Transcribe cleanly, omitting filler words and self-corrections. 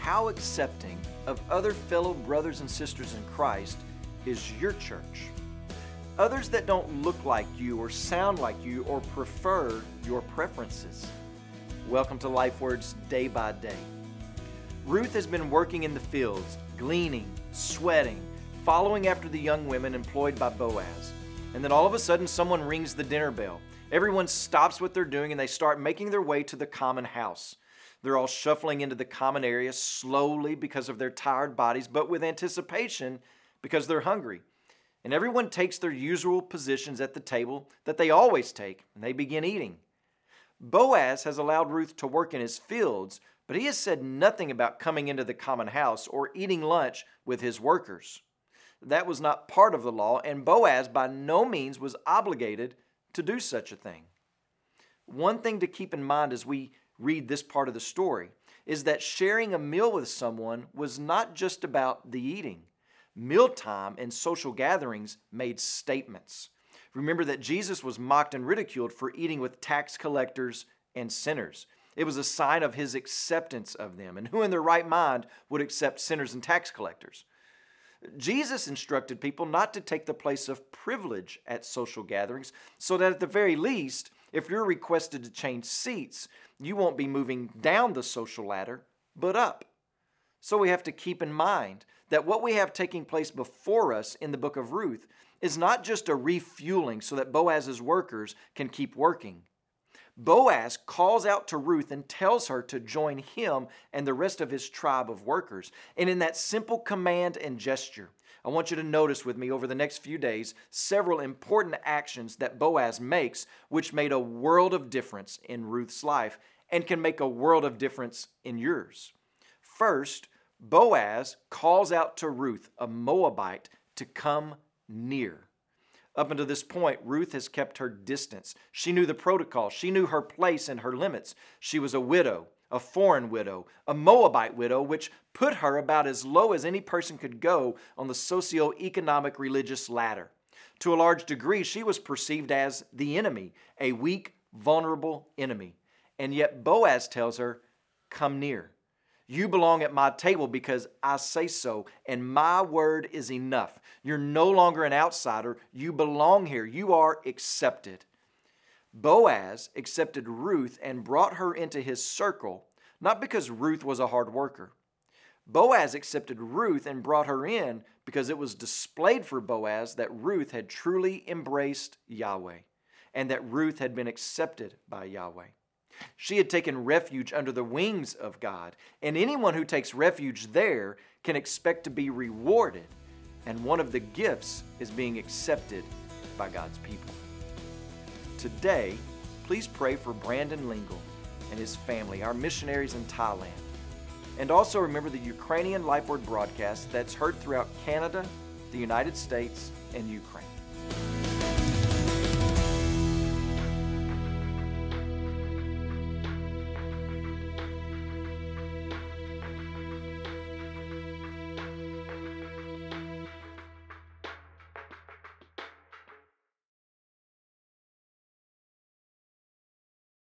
how accepting of other fellow brothers and sisters in Christ is your church? Others that don't look like you or sound like you or prefer your preferences. Welcome to LifeWords Day by Day. Ruth has been working in the fields, gleaning, sweating, following after the young women employed by Boaz. And then all of a sudden someone rings the dinner bell. Everyone stops what they're doing and they start making their way to the common house. They're all shuffling into the common area slowly because of their tired bodies, but with anticipation because they're hungry. And everyone takes their usual positions at the table that they always take, and they begin eating. Boaz has allowed Ruth to work in his fields, but he has said nothing about coming into the common house or eating lunch with his workers. That was not part of the law, and Boaz by no means was obligated to do such a thing. One thing to keep in mind as we read this part of the story is that sharing a meal with someone was not just about the eating. Mealtime and social gatherings made statements. Remember that Jesus was mocked and ridiculed for eating with tax collectors and sinners. It was a sign of his acceptance of them. And who in their right mind would accept sinners and tax collectors? Jesus instructed people not to take the place of privilege at social gatherings, so that at the very least, if you're requested to change seats, you won't be moving down the social ladder, but up. So we have to keep in mind that what we have taking place before us in the book of Ruth is not just a refueling so that Boaz's workers can keep working. Boaz calls out to Ruth and tells her to join him and the rest of his tribe of workers. And in that simple command and gesture, I want you to notice with me over the next few days several important actions that Boaz makes, which made a world of difference in Ruth's life and can make a world of difference in yours. First, Boaz calls out to Ruth, a Moabite, to come near. Up until this point, Ruth has kept her distance. She knew the protocol. She knew her place and her limits. She was a widow, a foreign widow, a Moabite widow, which put her about as low as any person could go on the socioeconomic religious ladder. To a large degree, she was perceived as the enemy, a weak, vulnerable enemy. And yet Boaz tells her, come near. You belong at my table because I say so, and my word is enough. You're no longer an outsider. You belong here. You are accepted. Boaz accepted Ruth and brought her into his circle, not because Ruth was a hard worker. Boaz accepted Ruth and brought her in because it was displayed for Boaz that Ruth had truly embraced Yahweh and that Ruth had been accepted by Yahweh. She had taken refuge under the wings of God, and anyone who takes refuge there can expect to be rewarded, and one of the gifts is being accepted by God's people. Today, please pray for Brandon Lingle and his family, our missionaries in Thailand. And also remember the Ukrainian LifeWord broadcast that's heard throughout Canada, the United States, and Ukraine.